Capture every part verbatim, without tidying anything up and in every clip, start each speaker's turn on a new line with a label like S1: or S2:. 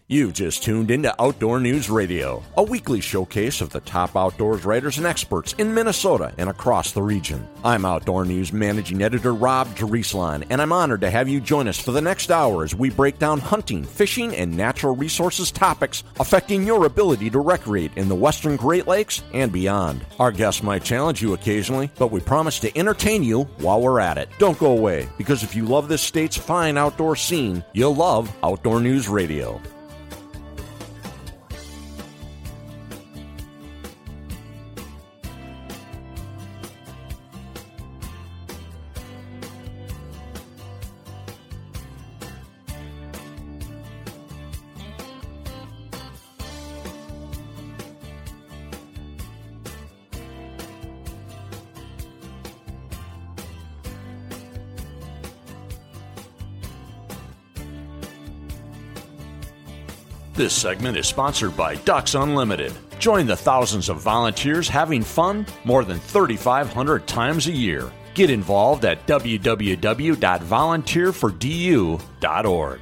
S1: You just tuned into Outdoor News Radio, a weekly showcase of the top outdoors writers and experts in Minnesota and across the region. I'm Outdoor News Managing Editor Rob Drieslein, and I'm honored to have you join us for the next hour as we break down hunting, fishing, and natural resources topics affecting your ability to recreate in the Western Great Lakes and beyond. Our guests might challenge you occasionally, but we promise to entertain you while we're at it. Don't go away, because if you love this state's fine outdoor scene, you'll love Outdoor News Radio. This segment is sponsored by Ducks Unlimited. Join the thousands of volunteers having fun more than thirty-five hundred times a year. Get involved at w w w dot volunteer for d u dot org.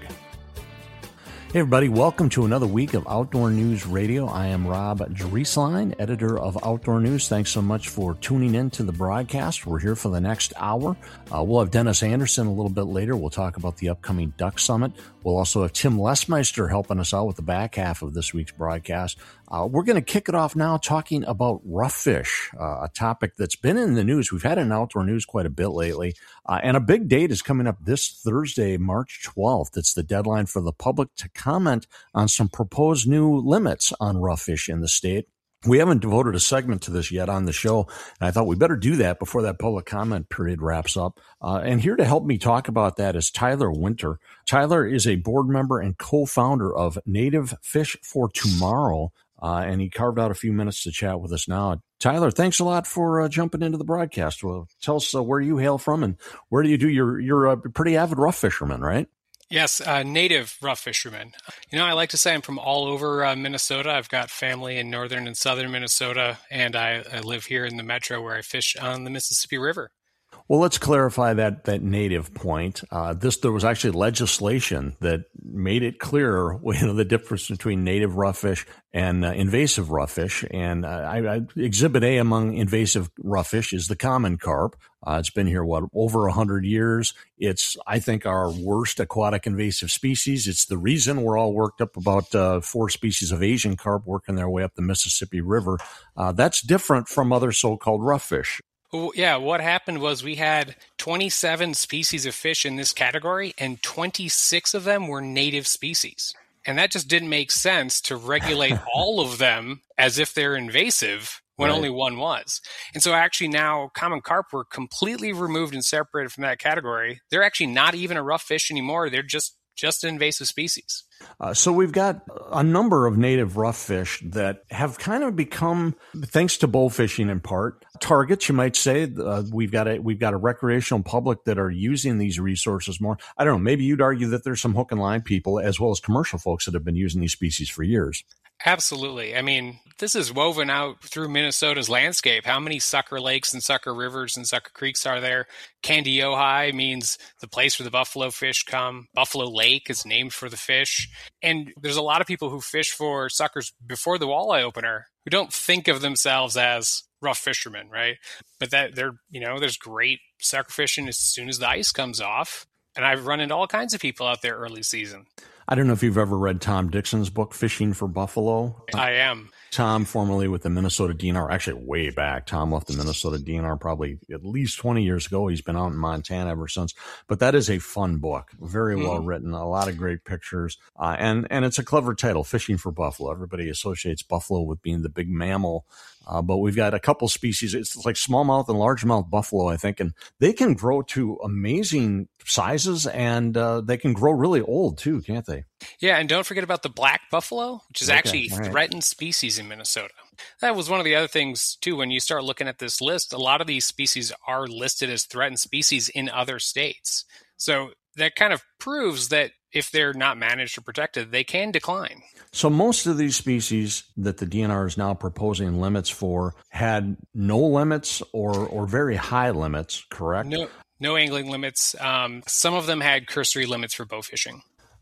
S1: Hey everybody, welcome to another week of Outdoor News Radio. I am Rob Drieslein, editor of Outdoor News. Thanks so much for tuning in to the broadcast. We're here for the next hour. Uh, we'll have Dennis Anderson a little bit later. We'll talk about the upcoming Duck Summit. We'll also have Tim Lesmeister helping us out with the back half of this week's broadcast. Uh, we're going to kick it off now talking about rough fish, uh, a topic that's been in the news. We've had it in outdoor news quite a bit lately. Uh, and a big date is coming up this Thursday, March twelfth. It's the deadline for the public to comment on some proposed new limits on rough fish in the state. We haven't devoted a segment to this yet on the show, and I thought we better do that before that public comment period wraps up. Uh, and here to help me talk about that is Tyler Winter. Tyler is a board member and co-founder of Native Fish for Tomorrow, uh, and he carved out a few minutes to chat with us now. Tyler, thanks a lot for uh, jumping into the broadcast. Well, tell us uh, where you hail from and where do you do your, you're a pretty avid rough fisherman, right?
S2: Yes, uh, native rough fisherman. You know, I like to say I'm from all over uh, Minnesota. I've got family in northern and southern Minnesota, and I, I live here in the metro where I fish on the Mississippi River.
S1: Well, let's clarify that that native point. Uh, this there was actually legislation that made it clear, you know, the difference between native rough-fish and uh, invasive rough-fish. And uh, I, I, Exhibit A among invasive rough-fish is the common carp. Uh, it's been here, what, over a hundred years. It's, I think, our worst aquatic invasive species. It's the reason we're all worked up about uh, four species of Asian carp working their way up the Mississippi River. Uh, that's different from other so-called rough-fish.
S2: Well, yeah, what happened was we had twenty-seven species of fish in this category, and twenty-six of them were native species. And that just didn't make sense to regulate all of them as if they're invasive when right. only one was. And so actually now common carp were completely removed and separated from that category. They're actually not even a rough fish anymore. They're just just an invasive species.
S1: Uh, so we've got a number of native rough fish that have kind of become, thanks to bow fishing in part, targets, you might say. Uh, we've got a we've got a recreational public that are using these resources more. I don't know, maybe you'd argue that there's some hook and line people as well as commercial folks that have been using these species for years.
S2: Absolutely. I mean, this is woven out through Minnesota's landscape. How many sucker lakes and sucker rivers and sucker creeks are there? Candy-Ojai means the place where the buffalo fish come. Buffalo Lake is named for the fish. And there's a lot of people who fish for suckers before the walleye opener who don't think of themselves as rough fishermen, right? But that they're, you know, there's great sucker fishing as soon as the ice comes off. And I've run into all kinds of people out there early season.
S1: I don't know if you've ever read Tom Dixon's book, Fishing for Buffalo.
S2: I am.
S1: Tom, formerly with the Minnesota D N R, actually way back. Tom left the Minnesota D N R probably at least twenty years ago. He's been out in Montana ever since. But that is a fun book, very well mm. written, a lot of great pictures. Uh, and, and it's a clever title, Fishing for Buffalo. Everybody associates buffalo with being the big mammal. Uh, but we've got a couple species. It's like smallmouth and largemouth buffalo, I think, and they can grow to amazing sizes, and uh, they can grow really old too, can't they?
S2: Yeah, and don't forget about the black buffalo, which is okay, actually a threatened right. species in Minnesota. That was one of the other things, too, when you start looking at this list. A lot of these species are listed as threatened species in other states. So that kind of proves that if they're not managed or protected, they can decline.
S1: So most of these species that the D N R is now proposing limits for had no limits or or very high limits, correct?
S2: No, no angling limits. Um, some of them had cursory limits for bow fishing.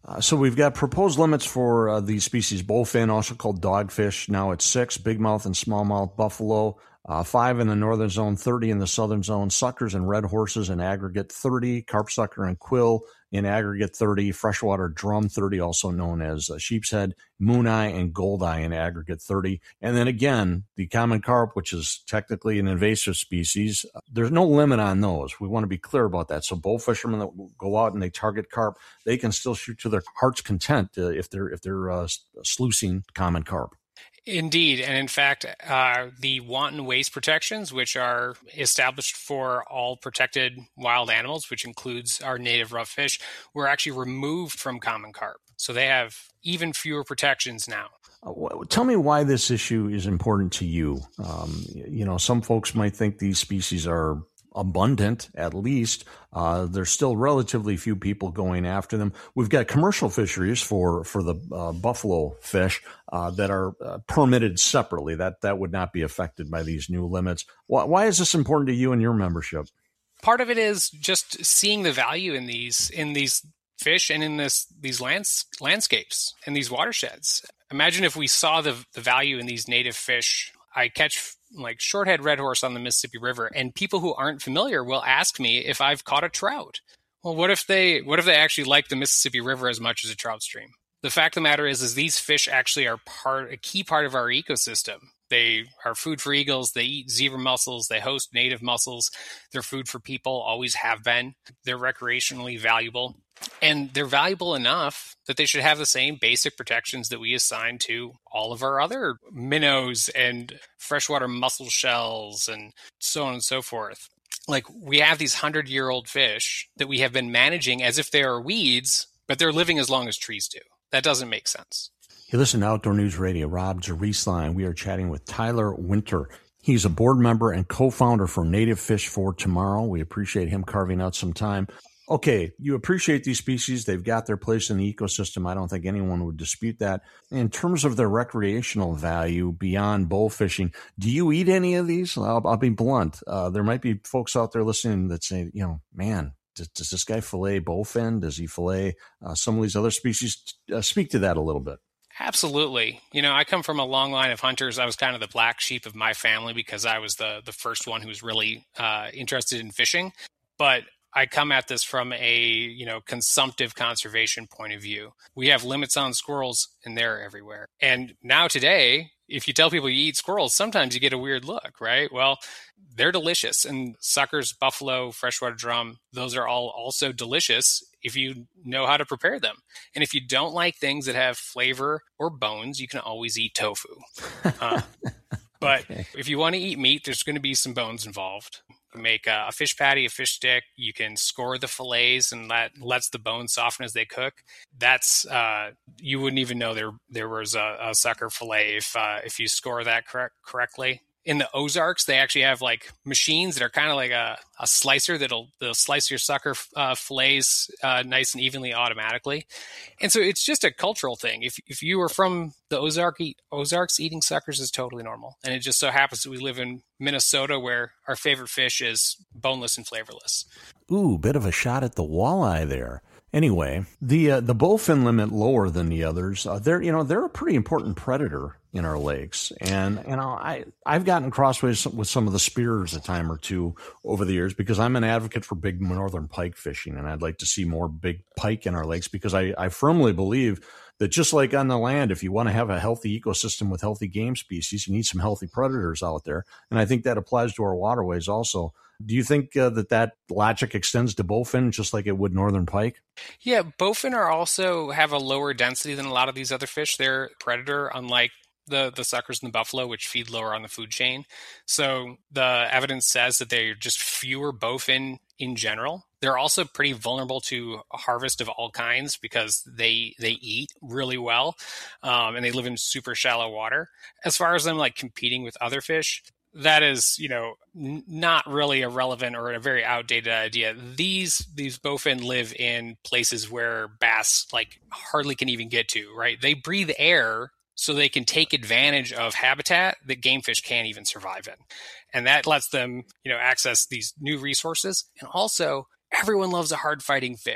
S1: Uh, so we've got proposed limits for uh, these species: bowfin, also called dogfish. Now it's six, bigmouth and smallmouth buffalo, uh, five in the northern zone, thirty in the southern zone, suckers and red horses in aggregate thirty, carp sucker and quill in aggregate thirty, freshwater drum thirty, also known as uh, sheep's head, mooneye, and goldeye in aggregate thirty. And then again, the common carp, which is technically an invasive species, uh, there's no limit on those. We want to be clear about that. So bow fishermen that go out and they target carp, they can still shoot to their heart's content uh, if they're if they're uh, sluicing common carp.
S2: Indeed. And in fact, uh, the wanton waste protections, which are established for all protected wild animals, which includes our native rough fish, were actually removed from common carp. So they have even fewer protections now.
S1: Uh, tell me why this issue is important to you. Um, you know, some folks might think these species are abundant, at least. Uh, there's still relatively few people going after them. We've got commercial fisheries for, for the uh, buffalo fish uh, that are uh, permitted separately. That, that would not be affected by these new limits. Why, why is this important to you and your membership?
S2: Part of it is just seeing the value in these, in these fish and in this, these lands, landscapes and these watersheds. Imagine if we saw the, the value in these native fish. I catch like shorthead red horse on the Mississippi River, and people who aren't familiar will ask me if I've caught a trout. Well, what if they what if they actually like the Mississippi River as much as a trout stream? The fact of the matter is, is these fish actually are part a key part of our ecosystem. They are food for eagles. They eat zebra mussels. They host native mussels. They're food for people, always have been. They're recreationally valuable. And they're valuable enough that they should have the same basic protections that we assign to all of our other minnows and freshwater mussel shells and so on and so forth. Like, we have these hundred-year-old fish that we have been managing as if they are weeds, but they're living as long as trees do. That doesn't make sense.
S1: You listen to Outdoor News Radio. Rob Zarieslein. We are chatting with Tyler Winter. He's a board member and co-founder for Native Fish for Tomorrow. We appreciate him carving out some time. Okay, you appreciate these species. They've got their place in the ecosystem. I don't think anyone would dispute that. In terms of their recreational value beyond bow fishing, do you eat any of these? I'll, I'll be blunt. Uh, there might be folks out there listening that say, you know, man, does, does this guy fillet bowfin? Does he fillet uh, some of these other species? Uh, speak to that a little bit.
S2: Absolutely. You know, I come from a long line of hunters. I was kind of the black sheep of my family because I was the, the first one who was really uh, interested in fishing. But I come at this from a, you know, consumptive conservation point of view. We have limits on squirrels and they're everywhere. And now today, if you tell people you eat squirrels, sometimes you get a weird look, right? Well, they're delicious. And suckers, buffalo, freshwater drum, those are all also delicious if you know how to prepare them. And if you don't like things that have flavor or bones, you can always eat tofu. Uh, but okay. If you want to eat meat, there's going to be some bones involved. Make a fish patty, a fish stick. You can score the fillets, and that lets the bones soften as they cook. That's uh, you wouldn't even know there there was a, a sucker fillet if uh, if you score that correct, correctly. In the Ozarks, they actually have like machines that are kind of like a, a slicer that'll they'll slice your sucker uh, fillets uh, nice and evenly automatically. And so it's just a cultural thing. If if you were from the Ozark Ozarks, eating suckers is totally normal. And it just so happens that we live in Minnesota, where our favorite fish is boneless and flavorless.
S1: Ooh, bit of a shot at the walleye there. Anyway, the uh, the bowfin limit lower than the others. Uh, they're you know they're a pretty important predator in our lakes, and you know I I've gotten crossways with some of the spears a time or two over the years because I'm an advocate for big northern pike fishing, and I'd like to see more big pike in our lakes because I I firmly believe that just like on the land, if you want to have a healthy ecosystem with healthy game species, you need some healthy predators out there, and I think that applies to our waterways also. Do you think uh, that that logic extends to bowfin just like it would northern pike?
S2: Yeah, bowfin are also have a lower density than a lot of these other fish. They're a predator, unlike the, the suckers and the buffalo, which feed lower on the food chain. So the evidence says that they're just fewer bowfin in general. They're also pretty vulnerable to a harvest of all kinds because they they eat really well um, and they live in super shallow water. As far as them like competing with other fish, that is, you know, n- not really a relevant or a very outdated idea. These these bowfin live in places where bass like hardly can even get to, right? They breathe air so they can take advantage of habitat that game fish can't even survive in. And that lets them, you know, access these new resources. And also, everyone loves a hard fighting fish.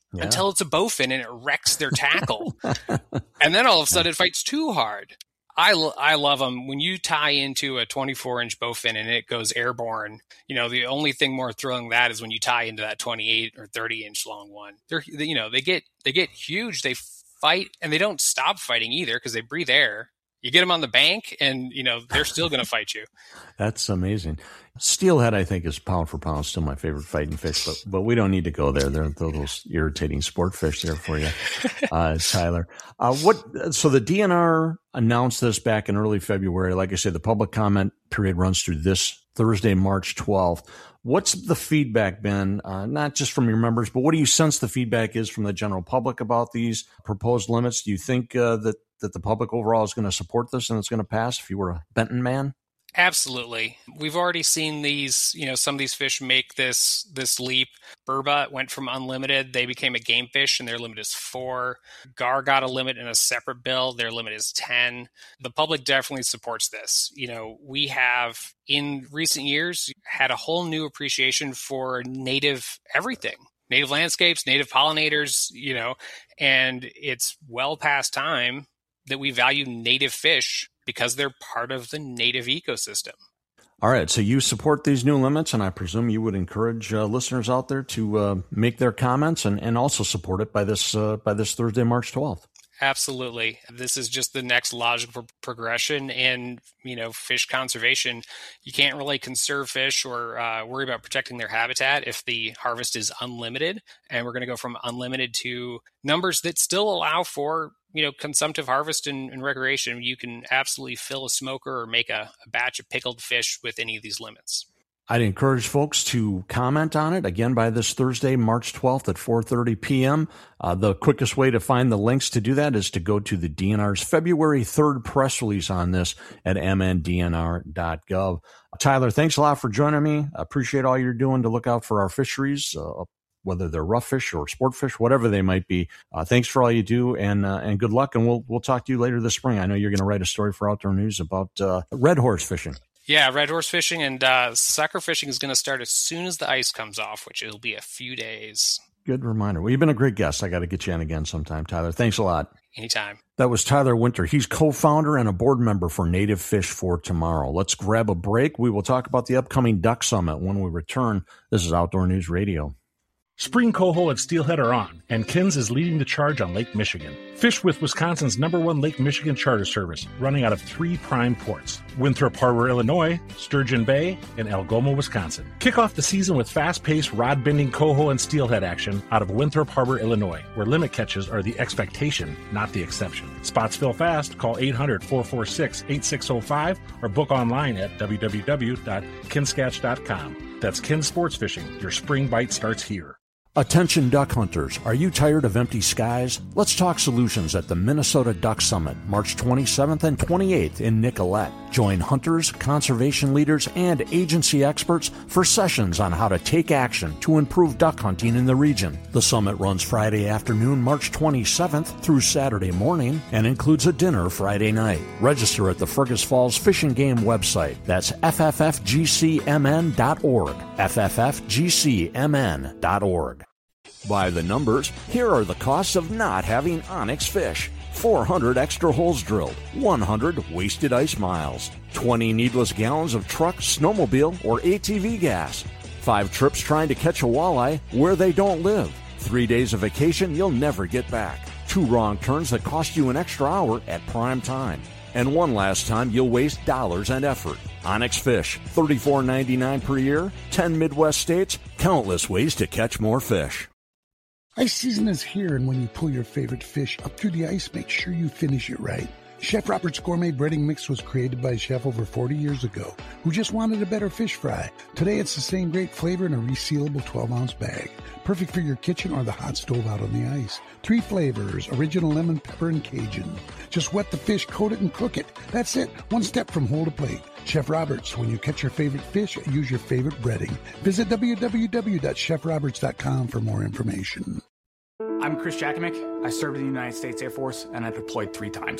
S2: yeah. until it's a bowfin and it wrecks their tackle. And then all of a sudden it fights too hard. I, I love them. When you tie into a twenty-four inch bowfin and it goes airborne, you know, the only thing more thrilling than that is when you tie into that twenty-eight or thirty inch long one. They're, you know, they get, they get huge. They fight and they don't stop fighting either because they breathe air. You get them on the bank and, you know, they're still going to fight you.
S1: That's amazing. Steelhead, I think, is pound for pound still my favorite fighting fish, but but we don't need to go there. They're those irritating sport fish there for you, uh, Tyler. Uh, what? So the D N R announced this back in early February. Like I said, the public comment period runs through this Thursday, March twelfth. What's the feedback been, uh, not just from your members, but what do you sense the feedback is from the general public about these proposed limits? Do you think uh, that, that the public overall is going to support this and it's going to pass if you were a Benton man?
S2: Absolutely. We've already seen these, you know, some of these fish make this this leap. Burbot went from unlimited. They became a game fish and their limit is four. Gar got a limit in a separate bill. Their limit is ten. The public definitely supports this. You know, we have in recent years had a whole new appreciation for native everything. Native landscapes, native pollinators, you know, and it's well past time that we value native fish because they're part of the native ecosystem.
S1: All right. So you support these new limits, and I presume you would encourage uh, listeners out there to uh, make their comments and, and also support it by this uh, by this Thursday, March twelfth.
S2: Absolutely. This is just the next logical progression in, you know, fish conservation. You can't really conserve fish or uh, worry about protecting their habitat if the harvest is unlimited. And we're going to go from unlimited to numbers that still allow for, you know, consumptive harvest and, and recreation. You can absolutely fill a smoker or make a, a batch of pickled fish with any of these limits.
S1: I'd encourage folks to comment on it again by this Thursday, March twelfth at four thirty p.m. Uh, the quickest way to find the links to do that is to go to the D N R's February third press release on this at m n d n r dot gov. Tyler, thanks a lot for joining me. I appreciate all you're doing to look out for our fisheries, uh, whether they're rough fish or sport fish, whatever they might be. Uh, thanks for all you do, and uh, and good luck. And we'll we'll talk to you later this spring. I know you're going to write a story for Outdoor News about uh, red horse fishing.
S2: Yeah, red horse fishing and uh, sucker fishing is going to start as soon as the ice comes off, which it'll be a few days.
S1: Good reminder. Well, you've been a great guest. I got to get you in again sometime, Tyler. Thanks a lot.
S2: Anytime.
S1: That was Tyler Winter. He's co-founder and a board member for Native Fish for Tomorrow. Let's grab a break. We will talk about the upcoming Duck Summit when we return. This is Outdoor News Radio.
S3: Spring coho and steelhead are on, and Kins is leading the charge on Lake Michigan. Fish with Wisconsin's number one Lake Michigan charter service, running out of three prime ports: Winthrop Harbor, Illinois, Sturgeon Bay, and Algoma, Wisconsin. Kick off the season with fast-paced rod-bending coho and steelhead action out of Winthrop Harbor, Illinois, where limit catches are the expectation, not the exception. Spots fill fast. Call eight hundred, four four six, eight six zero five or book online at w w w dot kinskatch dot com. That's Kin Sports Fishing. Your spring bite starts here.
S1: Attention duck hunters, are you tired of empty skies? Let's talk solutions at the Minnesota Duck Summit, March twenty-seventh and twenty-eighth in Nicollet. Join hunters, conservation leaders, and agency experts for sessions on how to take action to improve duck hunting in the region. The summit runs Friday afternoon, March twenty-seventh through Saturday morning and includes a dinner Friday night. Register at the Fergus Falls Fish and Game website. That's f f f g c m n dot org, f f f g c m n dot org. By the numbers, here are the costs of not having Onyx fish. four hundred extra holes drilled, one hundred wasted ice miles, twenty needless gallons of truck, snowmobile, or A T V gas, five trips trying to catch a walleye where they don't live, three days of vacation you'll never get back, two wrong turns that cost you an extra hour at prime time, and one last time you'll waste dollars and effort. Onyx Fish, thirty-four ninety-nine per year, ten Midwest states, countless ways to catch more fish.
S4: Ice season is here, and when you pull your favorite fish up through the ice, make sure you finish it right. Chef Robert's Gourmet Breading Mix was created by a chef over forty years ago who just wanted a better fish fry. Today, it's the same great flavor in a resealable twelve-ounce bag. Perfect for your kitchen or the hot stove out on the ice. Three flavors, original lemon, pepper, and Cajun. Just wet the fish, coat it, and cook it. That's it. One step from hole to plate. Chef Roberts, when you catch your favorite fish, use your favorite breading. Visit w w w dot chef roberts dot com for more information.
S5: I'm Chris Jakimick. I served in the United States Air Force, and I deployed three times.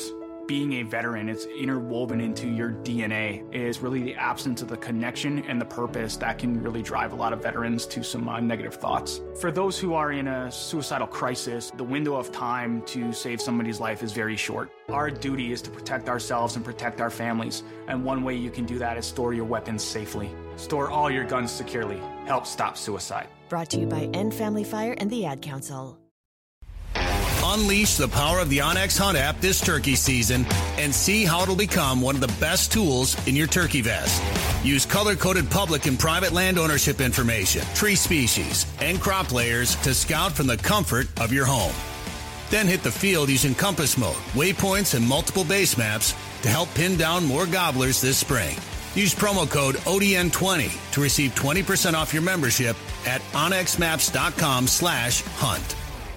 S5: being a veteran, it's interwoven into your D N A, is really the absence of the connection and the purpose that can really drive a lot of veterans to some uh, negative thoughts. For those who are in a suicidal crisis, the window of time to save somebody's life is very short. Our duty is to protect ourselves and protect our families, and one way you can do that is store your weapons safely. Store all your guns securely. Help stop suicide.
S6: Brought to you by End Family Fire and the Ad Council.
S7: Unleash the power of the OnX Hunt app this turkey season and see how it'll become one of the best tools in your turkey vest. Use color-coded public and private land ownership information, tree species, and crop layers to scout from the comfort of your home. Then hit the field using compass mode, waypoints, and multiple base maps to help pin down more gobblers this spring. Use promo code O D N twenty to receive twenty percent off your membership at onxmaps.com slash hunt.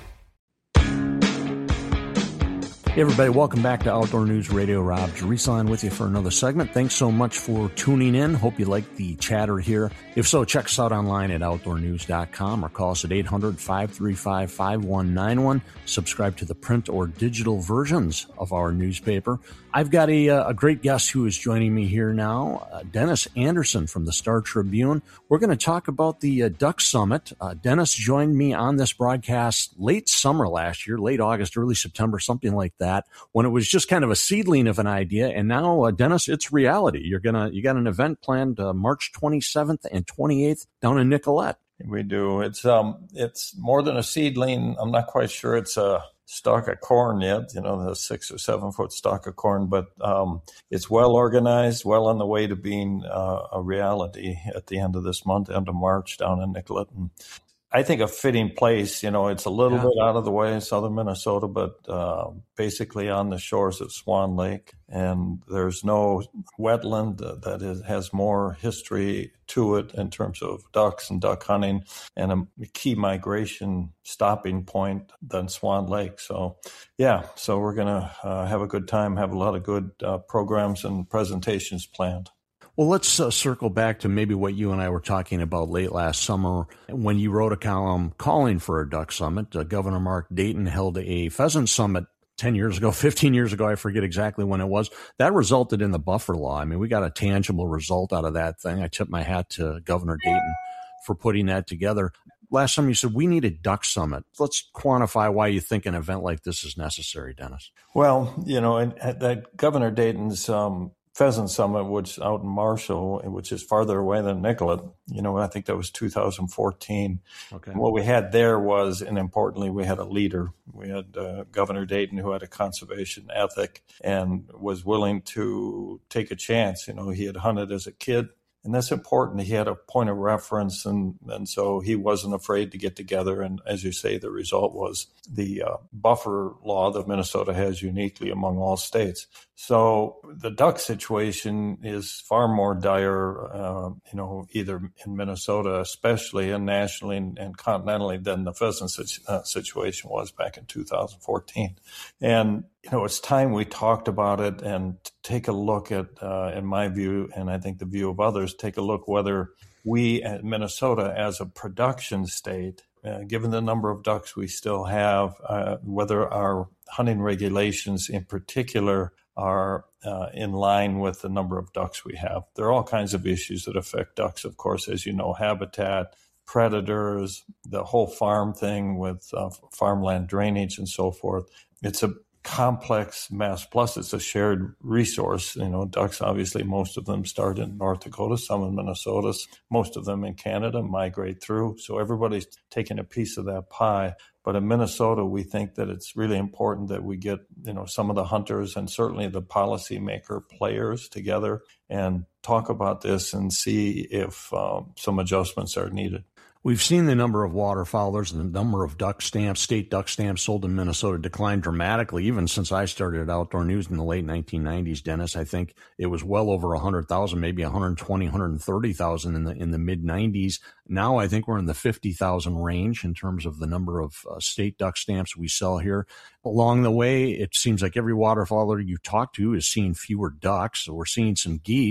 S1: Hey everybody, welcome back to Outdoor News Radio. Rob Jerusalem with you for another segment. Thanks so much for tuning in. Hope you like the chatter here. If so, check us out online at outdoor news dot com or call us at eight hundred, five three five, five one nine one. Subscribe to the print or digital versions of our newspaper. I've got a, a great guest who is joining me here now, uh, Dennis Anderson from the Star Tribune. We're going to talk about the uh, Duck Summit. Uh, Dennis joined me on this broadcast late summer last year, late August, early September, something like that, when it was just kind of a seedling of an idea. And now, uh, Dennis, it's reality. You're gonna you got an event planned uh, March twenty-seventh and twenty-eighth down in Nicollet.
S8: We do. It's um, it's more than a seedling. I'm not quite sure it's a stalk of corn yet, you know, the six or seven foot stalk of corn, but um, it's well organized, well on the way to being uh, a reality at the end of this month, end of March, down in Nicollet. And I think a fitting place, you know, it's a little yeah. bit out of the way in southern Minnesota, but uh, basically on the shores of Swan Lake. And there's no wetland that is, has more history to it in terms of ducks and duck hunting and a key migration stopping point than Swan Lake. So, yeah, so we're going to uh, have a good time, have a lot of good uh, programs and presentations planned.
S1: Well, let's uh, circle back to maybe what you and I were talking about late last summer when you wrote a column calling for a duck summit. Uh, Governor Mark Dayton held a pheasant summit ten years ago, fifteen years ago. I forget exactly when it was. That resulted in the buffer law. I mean, we got a tangible result out of that thing. I tip my hat to Governor Dayton for putting that together. Last time you said we need a duck summit. Let's quantify why you think an event like this is necessary, Dennis.
S8: Well, you know, and, and that Governor Dayton's um, Pheasant Summit, which out in Marshall, which is farther away than Nicollet, you know, I think that was two thousand fourteen. Okay. And what we had there was, and importantly, we had a leader. We had uh, Governor Dayton, who had a conservation ethic and was willing to take a chance. You know, he had hunted as a kid. And that's important. He had a point of reference, and, and so he wasn't afraid to get together. And as you say, the result was the uh, buffer law that Minnesota has uniquely among all states. So the duck situation is far more dire, uh, you know, either in Minnesota especially and nationally and, and continentally than the pheasant situ- uh, situation was back in two thousand fourteen. And, you know, it's time we talked about it and take a look at, uh, in my view, and I think the view of others, take a look whether we at Minnesota as a production state, uh, given the number of ducks we still have, uh, whether our hunting regulations in particular are uh, in line with the number of ducks we have. There are all kinds of issues that affect ducks, of course, as you know, habitat, predators, the whole farm thing with uh, farmland drainage and so forth. It's a complex mess. Plus, it's a shared resource. You know, ducks, obviously, most of them start in North Dakota, some in Minnesota, most of them in Canada, migrate through. So everybody's taking a piece of that pie. But in Minnesota, we think that it's really important that we get, you know, some of the hunters and certainly the policymaker players together and talk about this and see if um, some adjustments are needed.
S1: We've seen the number of waterfowlers and the number of duck stamps, state duck stamps sold in Minnesota decline dramatically, even since I started at Outdoor News in the late nineteen nineties, Dennis. I think it was well over one hundred thousand, maybe one hundred twenty, one hundred thirty thousand in the in the mid-nineties. Now I think we're in the fifty thousand range in terms of the number of uh, state duck stamps we sell here. Along the way, it seems like every waterfowler you talk to is seeing fewer ducks. So we're seeing some geese.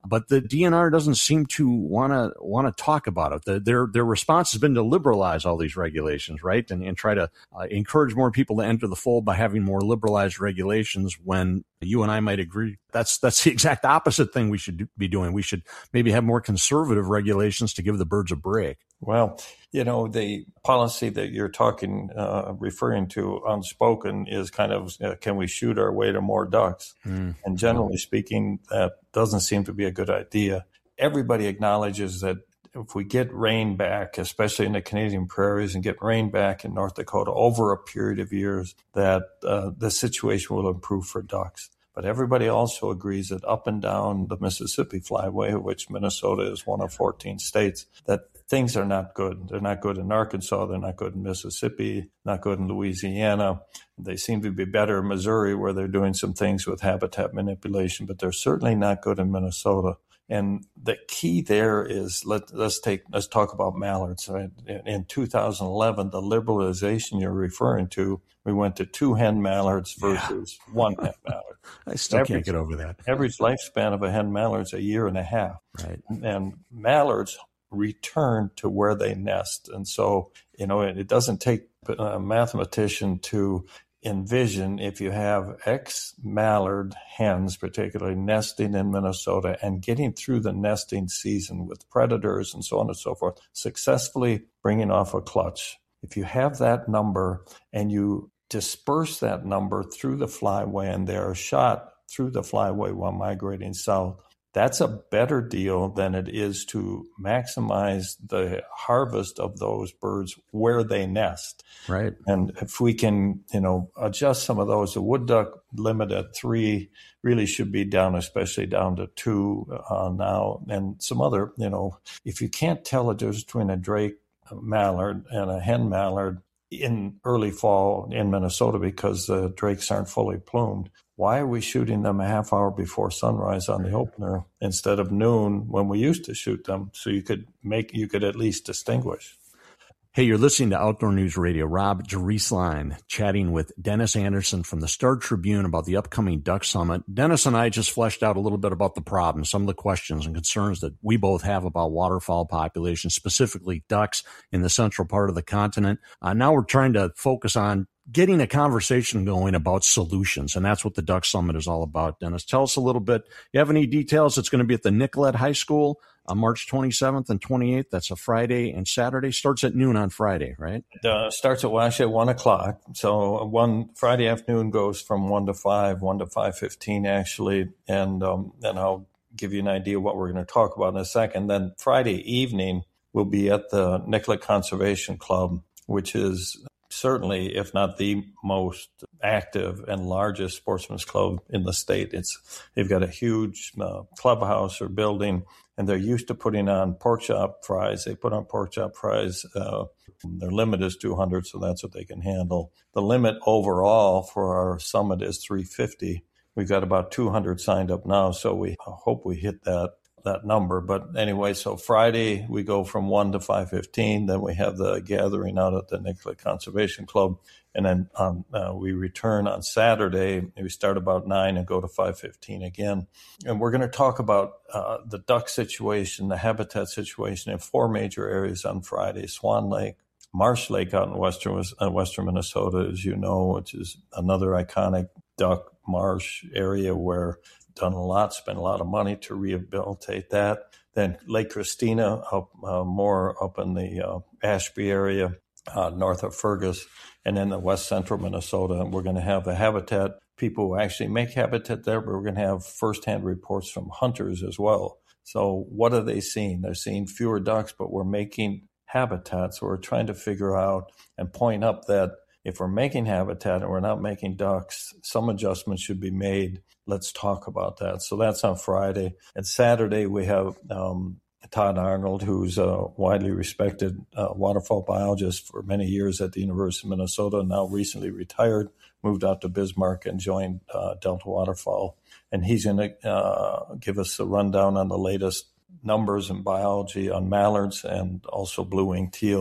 S1: but the D N R doesn't seem to want to want to talk about it. The, their their response has been to liberalize all these regulations, right, and, and try to uh, encourage more people to enter the fold by having more liberalized regulations when you and I might agree that's that's the exact opposite thing we should do, be doing. We should maybe have more conservative regulations to give the birds a break.
S8: Well, you know, the policy that you're talking, uh, referring to unspoken is kind of, uh, can we shoot our way to more ducks? Mm. And generally speaking, that doesn't seem to be a good idea. Everybody acknowledges that if we get rain back, especially in the Canadian prairies, and get rain back in North Dakota over a period of years, that uh, the situation will improve for ducks. But everybody also agrees that up and down the Mississippi Flyway, which Minnesota is one of fourteen states, that things are not good. They're not good in Arkansas. They're not good in Mississippi, not good in Louisiana. They seem to be better in Missouri, where they're doing some things with habitat manipulation, but they're certainly not good in Minnesota. And the key there is, let, let's take, let's talk about mallards. Right? In two thousand eleven, the liberalization you're referring to, we went to two hen mallards versus yeah. one hen mallard.
S1: I still average, can't get over that.
S8: Average lifespan of a hen mallard is a year and a half.
S1: Right.
S8: And mallards return to where they nest. And so, you know, it, it doesn't take a mathematician to envision, if you have X mallard hens, particularly nesting in Minnesota and getting through the nesting season with predators and so on and so forth, successfully bringing off a clutch. If you have that number and you disperse that number through the flyway and they are shot through the flyway while migrating south, that's a better deal than it is to maximize the harvest of those birds where they nest.
S1: Right.
S8: And if we can, you know, adjust some of those, the wood duck limit at three really should be down, especially down to two uh, now. And some other, you know, if you can't tell the difference between a drake mallard and a hen mallard in early fall in Minnesota because the drakes aren't fully plumed, why are we shooting them a half hour before sunrise on the opener instead of noon when we used to shoot them? So you could make, you could at least distinguish.
S1: Hey, you're listening to Outdoor News Radio. Rob Drieslein chatting with Dennis Anderson from the Star Tribune about the upcoming Duck Summit. Dennis and I just fleshed out a little bit about the problem, some of the questions and concerns that we both have about waterfowl populations, specifically ducks in the central part of the continent. Uh, now we're trying to focus on getting a conversation going about solutions, and that's what the Duck Summit is all about. Dennis, tell us a little bit. You have any details? It's going to be at the Nicollet High School on March twenty-seventh and twenty-eighth. That's a Friday and Saturday. Starts at noon on Friday, right?
S8: Uh, starts at, well, actually at one o'clock. So one Friday afternoon goes from one to five, one to five fifteen actually, and um, and I'll give you an idea of what we're going to talk about in a second. Then Friday evening we'll be at the Nicollet Conservation Club, which is certainly, if not the most active and largest sportsman's club in the state. It's they've got a huge uh, clubhouse or building, and they're used to putting on pork chop fries. They put on pork chop fries. Uh, their limit is two hundred, so that's what they can handle. The limit overall for our summit is three fifty. We've got about two hundred signed up now, so we hope we hit that that number. But anyway, so Friday we go from one to five fifteen. Then we have the gathering out at the Nicollet Conservation Club, and then um, uh, we return on Saturday. We start about nine and go to five fifteen again. And we're going to talk about uh, the duck situation, the habitat situation in four major areas on Friday: Swan Lake, Marsh Lake out in western uh, western Minnesota, as you know, which is another iconic duck marsh area where done a lot, spent a lot of money to rehabilitate that. Then Lake Christina, up uh, more up in the uh, Ashby area, uh, north of Fergus, and then the west central Minnesota. And we're going to have the habitat people who actually make habitat there, but we're going to have firsthand reports from hunters as well. So what are they seeing? They're seeing fewer ducks, but we're making habitats. So we're trying to figure out and point up that if we're making habitat and we're not making ducks, some adjustments should be made. Let's talk about that. So that's on Friday. And Saturday, we have um, Todd Arnold, who's a widely respected uh, waterfowl biologist for many years at the University of Minnesota, now recently retired, moved out to Bismarck and joined uh, Delta Waterfowl. And he's going to uh, give us a rundown on the latest numbers in biology on mallards and also blue-winged teal.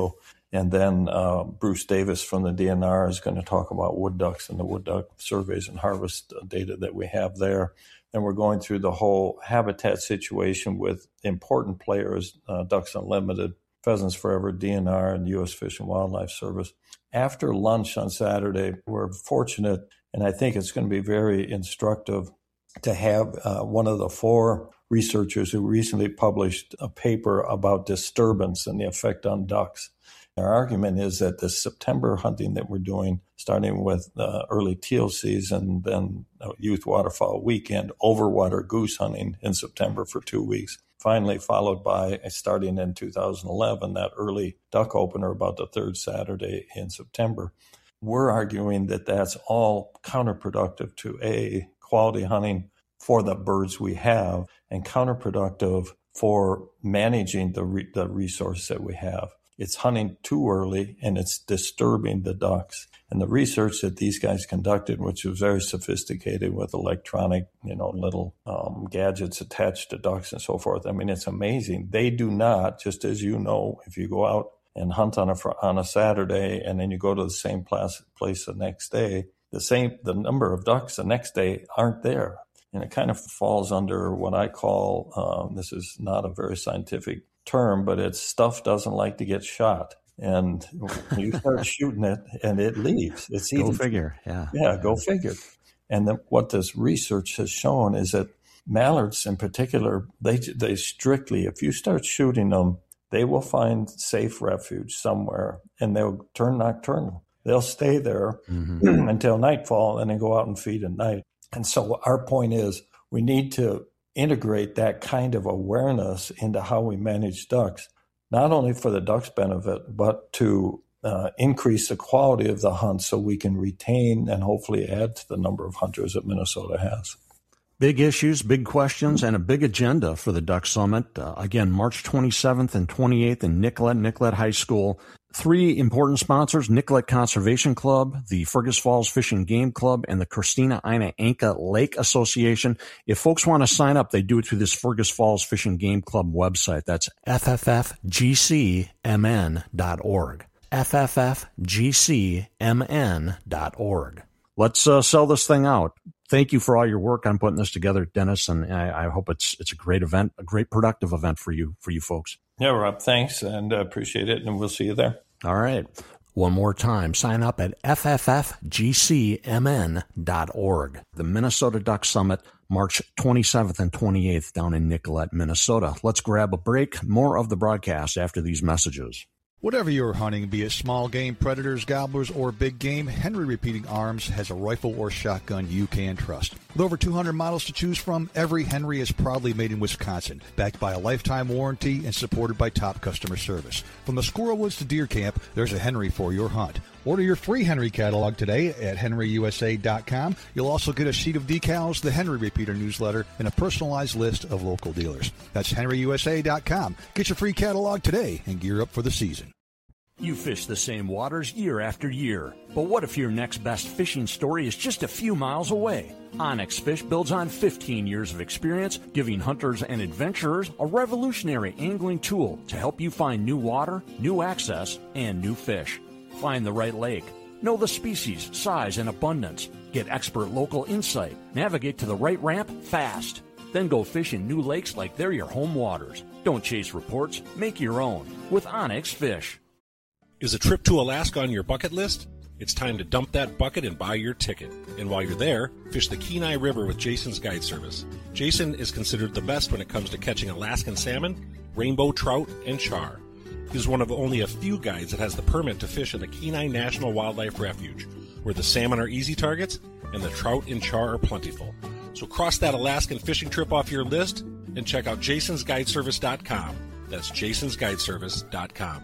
S8: And then uh, Bruce Davis from the D N R is going to talk about wood ducks and the wood duck surveys and harvest data that we have there. And we're going through the whole habitat situation with important players, uh, Ducks Unlimited, Pheasants Forever, D N R, and U S Fish and Wildlife Service. After lunch on Saturday, we're fortunate, and I think it's going to be very instructive, to have uh, one of the four researchers who recently published a paper about disturbance and the effect on ducks. Our argument is that the September hunting that we're doing, starting with uh, early teal season, then uh, youth waterfowl weekend, overwater goose hunting in September for two weeks, finally followed by, starting in two thousand eleven, that early duck opener about the third Saturday in September. We're arguing that that's all counterproductive to A, quality hunting for the birds we have, and counterproductive for managing the re- the resource that we have. It's hunting too early, and it's disturbing the ducks. And the research that these guys conducted, which was very sophisticated with electronic, you know, little um, gadgets attached to ducks and so forth, I mean, it's amazing. They do not, just as you know, if you go out and hunt on a on a Saturday and then you go to the same place, place the next day, the same the number of ducks the next day aren't there. And it kind of falls under what I call, um, this is not a very scientific term, but it's stuff doesn't like to get shot. And you start shooting it and it leaves. It's
S9: Go
S8: either,
S9: figure, yeah.
S8: Yeah, go figure. And then what this research has shown is that mallards in particular, they they strictly, if you start shooting them, they will find safe refuge somewhere and they'll turn nocturnal. They'll stay there mm-hmm. until nightfall and then go out and feed at night. And so our point is we need to integrate that kind of awareness into how we manage ducks, not only for the ducks' benefit, but to uh, increase the quality of the hunt so we can retain and hopefully add to the number of hunters that Minnesota has.
S9: Big issues, big questions, and a big agenda for the Duck Summit. Uh, again, March twenty-seventh and twenty-eighth in Nicollet, Nicollet High School. Three important sponsors, Nicollet Conservation Club, the Fergus Falls Fish and Game Club, and the Christina Ina Anka Lake Association. If folks want to sign up, they do it through this Fergus Falls Fish and Game Club website. That's F F F G C M N dot org. F F F G C M N dot org. Let's uh, sell this thing out. Thank you for all your work on putting this together, Dennis, and I, I hope it's it's a great event, a great productive event for you for you folks.
S8: Yeah, Rob, thanks, and uh, appreciate it, and we'll see you there.
S9: All right. One more time, sign up at F F F G C M N dot org. The Minnesota Duck Summit, March twenty-seventh and twenty-eighth down in Nicollet, Minnesota. Let's grab a break. More of the broadcast after these messages.
S10: Whatever you're hunting, be it small game, predators, gobblers, or big game, Henry Repeating Arms has a rifle or shotgun you can trust. With over two hundred models to choose from, every Henry is proudly made in Wisconsin, backed by a lifetime warranty and supported by top customer service. From the squirrel woods to deer camp, there's a Henry for your hunt. Order your free Henry catalog today at henry u s a dot com. You'll also get a sheet of decals, the Henry Repeater newsletter, and a personalized list of local dealers. That's henry u s a dot com. Get your free catalog today and gear up for the season.
S9: You fish the same waters year after year, but what if your next best fishing story is just a few miles away? Onyx Fish builds on fifteen years of experience, giving hunters and adventurers a revolutionary angling tool to help you find new water, new access, and new fish. Find the right lake. Know the species, size, and abundance. Get expert local insight. Navigate to the right ramp fast. Then go fish in new lakes like they're your home waters. Don't chase reports. Make your own with Onyx Fish.
S11: Is a trip to Alaska on your bucket list? It's time to dump that bucket and buy your ticket. And while you're there, fish the Kenai River with Jason's Guide Service. Jason is considered the best when it comes to catching Alaskan salmon, rainbow trout, and char. He's one of only a few guides that has the permit to fish in the Kenai National Wildlife Refuge, where the salmon are easy targets and the trout and char are plentiful. So cross that Alaskan fishing trip off your list and check out jasons guide service dot com. That's jasons guide service dot com.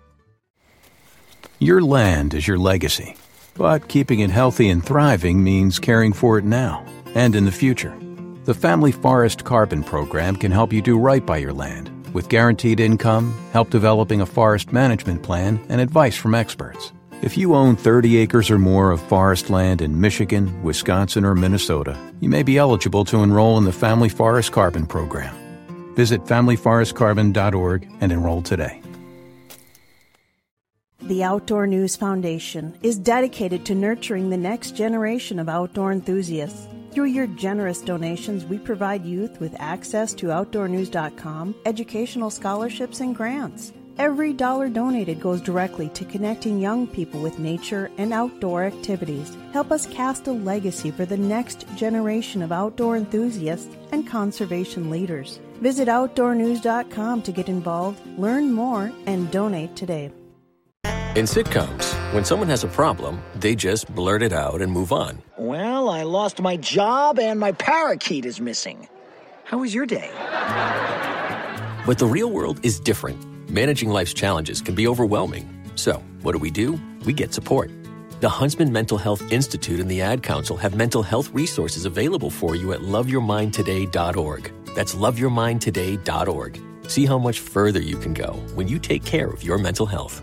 S12: Your land is your legacy, but keeping it healthy and thriving means caring for it now and in the future. The Family Forest Carbon Program can help you do right by your land with guaranteed income, help developing a forest management plan, and advice from experts. If you own thirty acres or more of forest land in Michigan, Wisconsin, or Minnesota, you may be eligible to enroll in the Family Forest Carbon Program. Visit family forest carbon dot org and enroll today.
S13: The Outdoor News Foundation is dedicated to nurturing the next generation of outdoor enthusiasts. Through your generous donations, we provide youth with access to outdoor news dot com, educational scholarships, and grants. Every dollar donated goes directly to connecting young people with nature and outdoor activities. Help us cast a legacy for the next generation of outdoor enthusiasts and conservation leaders. Visit outdoor news dot com to get involved, learn more, and donate today.
S14: In sitcoms, when someone has a problem, they just blurt it out and move on.
S15: Well, I lost my job and my parakeet is missing. How was your day?
S14: But the real world is different. Managing life's challenges can be overwhelming. So, what do we do? We get support. The Huntsman Mental Health Institute and the Ad Council have mental health resources available for you at love your mind today dot org. That's love your mind today dot org. See how much further you can go when you take care of your mental health.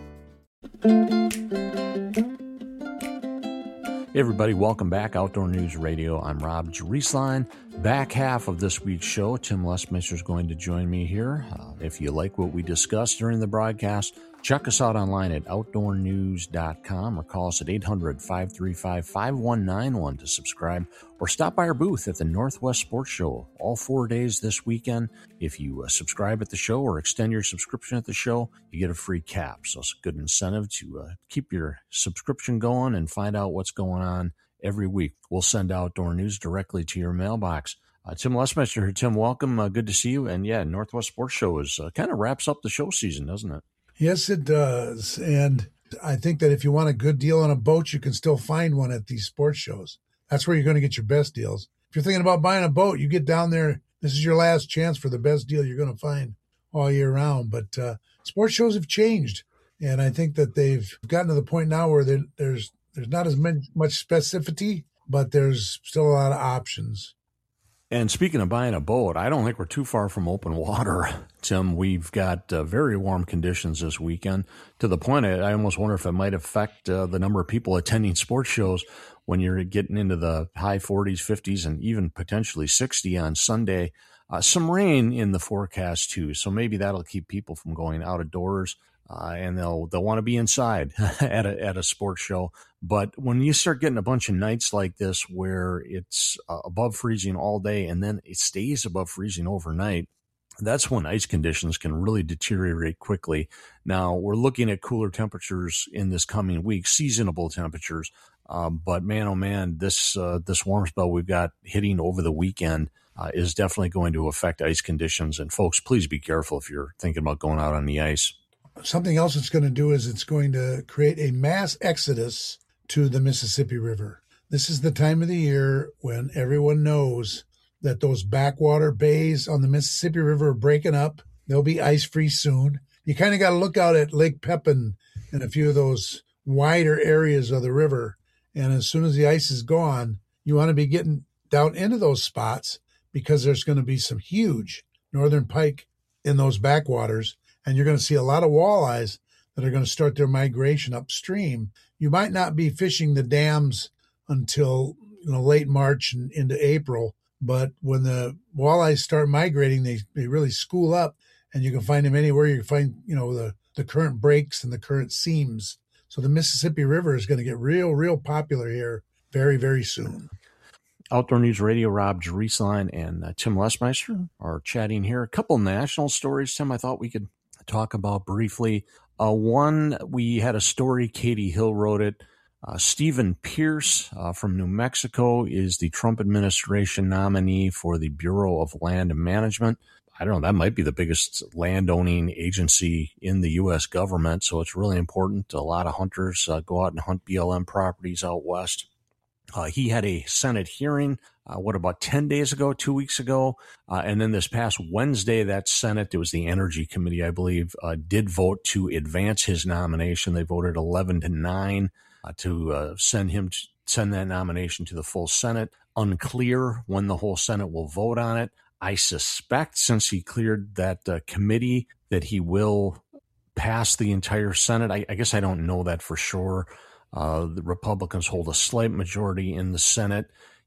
S9: Hey everybody, welcome back. Outdoor News Radio. I'm Rob Drieslein. Back half of this week's show, Tim Lesmeister is going to join me here. Uh, if you like what we discussed during the broadcast, check us out online at outdoor news dot com or call us at eight hundred, five three five, five one nine one to subscribe, or stop by our booth at the Northwest Sports Show all four days this weekend. If you uh, subscribe at the show or extend your subscription at the show, you get a free cap. So it's a good incentive to uh, keep your subscription going and find out what's going on every week. We'll send outdoor news directly to your mailbox. Uh, Tim Lesmeister here. Tim, welcome. Uh, good to see you. And yeah, Northwest Sports Show is uh, kind of wraps up the show season, doesn't it?
S4: Yes, it does. And I think that if you want a good deal on a boat, you can still find one at these sports shows. That's where you're going to get your best deals. If you're thinking about buying a boat, you get down there. This is your last chance for the best deal you're going to find all year round. But uh, sports shows have changed. And I think that they've gotten to the point now where there's there's not as much, much specificity, but there's still a lot of options.
S9: And speaking of buying a boat, I don't think we're too far from open water, Tim. We've got uh, very warm conditions this weekend, to the point I, I almost wonder if it might affect uh, the number of people attending sports shows when you're getting into the high forties, fifties, and even potentially sixty on Sunday. Uh, some rain in the forecast, too, so maybe that'll keep people from going out of doors. Uh, and they'll they'll want to be inside at a at a sports show. But when you start getting a bunch of nights like this where it's uh, above freezing all day and then it stays above freezing overnight, that's when ice conditions can really deteriorate quickly. Now, we're looking at cooler temperatures in this coming week, seasonable temperatures. Um, but man, oh man, this uh, this warm spell we've got hitting over the weekend uh, is definitely going to affect ice conditions. And folks, please be careful if you're thinking about going out on the ice.
S4: Something else it's going to do is it's going to create a mass exodus to the Mississippi River. This is the time of the year when everyone knows that those backwater bays on the Mississippi River are breaking up. They'll be ice-free soon. You kind of got to look out at Lake Pepin and a few of those wider areas of the river. And as soon as the ice is gone, you want to be getting down into those spots because there's going to be some huge northern pike in those backwaters. And you're going to see a lot of walleyes that are going to start their migration upstream. You might not be fishing the dams until you know late March and into April, but when the walleyes start migrating, they, they really school up, and you can find them anywhere. You can find you know the, the current breaks and the current seams. So the Mississippi River is going to get real, real popular here very, very soon.
S9: Outdoor News Radio, Rob Drieslein and uh, Tim Lesmeister are chatting here. A couple national stories, Tim, I thought we could talk about briefly. Uh, one, we had a story, Katie Hill wrote it. Uh, Stephen Pierce uh, from New Mexico is the Trump administration nominee for the Bureau of Land Management. I don't know, that might be the biggest landowning agency in the U S government, so it's really important. A lot of hunters uh, go out and hunt B L M properties out west. Uh, he had a Senate hearing, uh, what, about ten days ago, two weeks ago? Uh, and then this past Wednesday, that Senate, it was the Energy Committee, I believe, uh, did vote to advance his nomination. They voted eleven to nine uh, to uh, send him, to send that nomination to the full Senate. Unclear when the whole Senate will vote on it. I suspect, since he cleared that uh, committee, that he will pass the entire Senate. I, I guess I don't know that for sure. Uh, the Republicans hold a slight majority in the Senate.